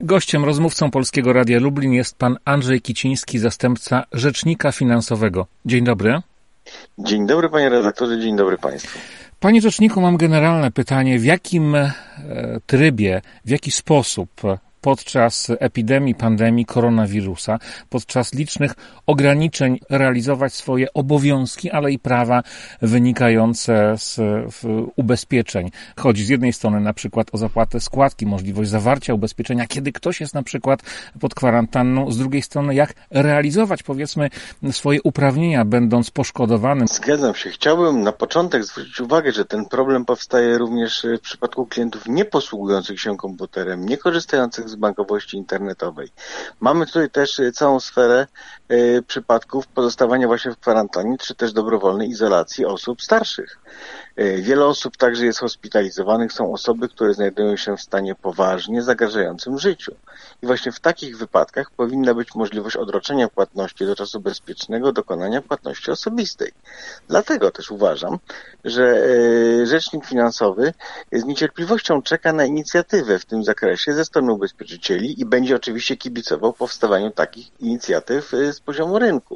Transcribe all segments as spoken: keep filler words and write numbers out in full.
Gościem, rozmówcą Polskiego Radia Lublin jest pan Andrzej Kiciński, zastępca rzecznika finansowego. Dzień dobry. Dzień dobry, panie redaktorze, dzień dobry państwu. Panie rzeczniku, mam generalne pytanie. W jakim trybie, w jaki sposób podczas epidemii, pandemii koronawirusa, podczas licznych ograniczeń realizować swoje obowiązki, ale i prawa wynikające z ubezpieczeń. Chodzi z jednej strony na przykład o zapłatę składki, możliwość zawarcia ubezpieczenia, kiedy ktoś jest na przykład pod kwarantanną, z drugiej strony jak realizować, powiedzmy, swoje uprawnienia, będąc poszkodowanym. Zgadzam się. Chciałbym na początek zwrócić uwagę, że ten problem powstaje również w przypadku klientów nie posługujących się komputerem, nie korzystających z bankowości internetowej. Mamy tutaj też całą sferę y, przypadków pozostawania właśnie w kwarantannie, czy też dobrowolnej izolacji osób starszych. Y, wiele osób także jest hospitalizowanych, są osoby, które znajdują się w stanie poważnie zagrażającym życiu. I właśnie w takich wypadkach powinna być możliwość odroczenia płatności do czasu bezpiecznego dokonania płatności osobistej. Dlatego też uważam, że y, rzecznik finansowy z niecierpliwością czeka na inicjatywę w tym zakresie ze strony ubezpieczycieli i będzie oczywiście kibicował powstawaniu takich inicjatyw z poziomu rynku.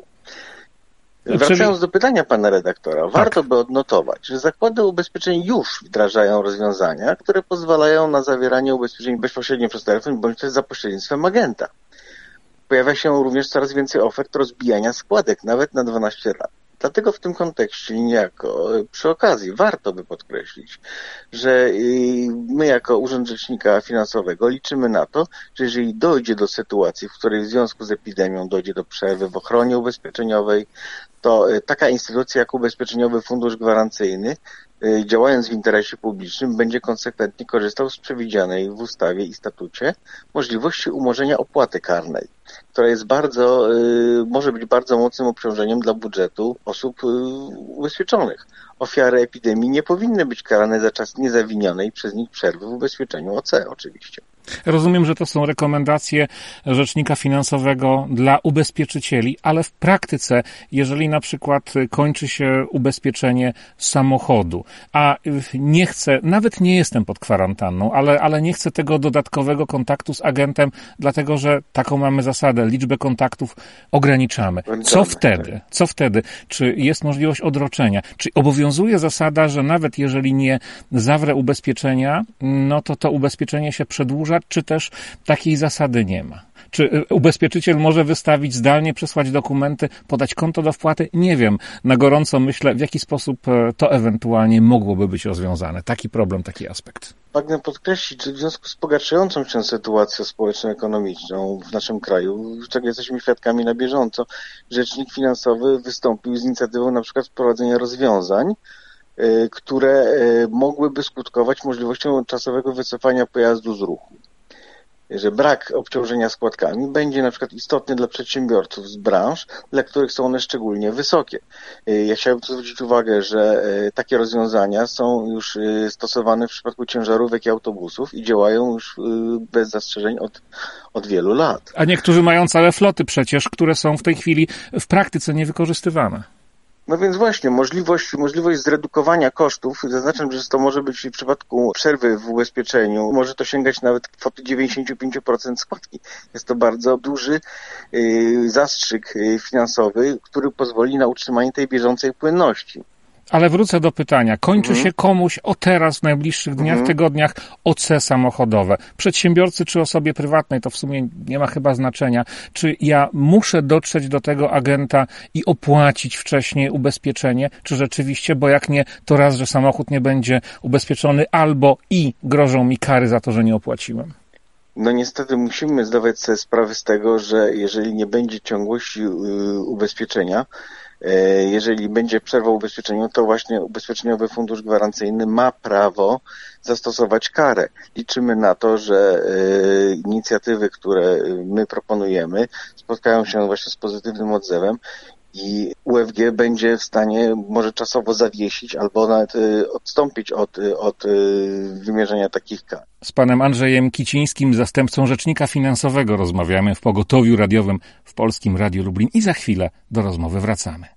Wracając Czyli... do pytania pana redaktora, tak. Warto by odnotować, że zakłady ubezpieczeń już wdrażają rozwiązania, które pozwalają na zawieranie ubezpieczeń bezpośrednio przez telefon bądź też za pośrednictwem agenta. Pojawia się również coraz więcej ofert rozbijania składek, nawet na dwanaście lat. Dlatego w tym kontekście niejako przy okazji warto by podkreślić, że my jako Urząd Rzecznika Finansowego liczymy na to, że jeżeli dojdzie do sytuacji, w której w związku z epidemią dojdzie do przerwy w ochronie ubezpieczeniowej, to taka instytucja jak Ubezpieczeniowy Fundusz Gwarancyjny, działając w interesie publicznym, będzie konsekwentnie korzystał z przewidzianej w ustawie i statucie możliwości umorzenia opłaty karnej, która jest bardzo, może być bardzo mocnym obciążeniem dla budżetu osób ubezpieczonych. Ofiary epidemii nie powinny być karane za czas niezawinionej przez nich przerwy w ubezpieczeniu O C oczywiście. Rozumiem, że to są rekomendacje rzecznika finansowego dla ubezpieczycieli, ale w praktyce, jeżeli na przykład kończy się ubezpieczenie samochodu, a nie chcę, nawet nie jestem pod kwarantanną, ale, ale nie chcę tego dodatkowego kontaktu z agentem, dlatego że taką mamy zasadę, liczbę kontaktów ograniczamy. Co wtedy? Co wtedy? Czy jest możliwość odroczenia? Czy obowiązuje zasada, że nawet jeżeli nie zawrę ubezpieczenia, no to to ubezpieczenie się przedłuża, czy też takiej zasady nie ma? Czy ubezpieczyciel może wystawić zdalnie, przesłać dokumenty, podać konto do wpłaty? Nie wiem. Na gorąco myślę, w jaki sposób to ewentualnie mogłoby być rozwiązane. Taki problem, taki aspekt. Pragnę podkreślić, że w związku z pogarszającą się sytuacją społeczno-ekonomiczną w naszym kraju, czego jesteśmy świadkami na bieżąco, rzecznik finansowy wystąpił z inicjatywą na przykład wprowadzenia rozwiązań, które mogłyby skutkować możliwością czasowego wycofania pojazdu z ruchu. Że brak obciążenia składkami będzie na przykład istotny dla przedsiębiorców z branż, dla których są one szczególnie wysokie. Ja chciałbym tu zwrócić uwagę, że takie rozwiązania są już stosowane w przypadku ciężarówek i autobusów i działają już bez zastrzeżeń od, od wielu lat. A niektórzy mają całe floty przecież, które są w tej chwili w praktyce niewykorzystywane. No więc właśnie, możliwość, możliwość zredukowania kosztów, zaznaczam, że to może być w przypadku przerwy w ubezpieczeniu, może to sięgać nawet kwoty dziewięćdziesiąt pięć procent składki. Jest to bardzo duży yy, zastrzyk finansowy, który pozwoli na utrzymanie tej bieżącej płynności. Ale wrócę do pytania. Kończy mhm. się komuś o teraz, w najbliższych dniach, mhm. tygodniach O C samochodowe. Przedsiębiorcy czy osobie prywatnej, to w sumie nie ma chyba znaczenia. Czy ja muszę dotrzeć do tego agenta i opłacić wcześniej ubezpieczenie? Czy rzeczywiście, bo jak nie, to raz, że samochód nie będzie ubezpieczony, albo i grożą mi kary za to, że nie opłaciłem. No niestety musimy zdawać sobie sprawę z tego, że jeżeli nie będzie ciągłości yy, ubezpieczenia, jeżeli będzie przerwa w ubezpieczeniu, to właśnie Ubezpieczeniowy Fundusz Gwarancyjny ma prawo zastosować karę. Liczymy na to, że inicjatywy, które my proponujemy, spotkają się właśnie z pozytywnym odzewem i U F G będzie w stanie może czasowo zawiesić albo nawet odstąpić od, od wymierzenia takich kar. Z panem Andrzejem Kicińskim, zastępcą rzecznika finansowego, rozmawiamy w pogotowiu radiowym w Polskim Radiu Lublin i za chwilę do rozmowy wracamy.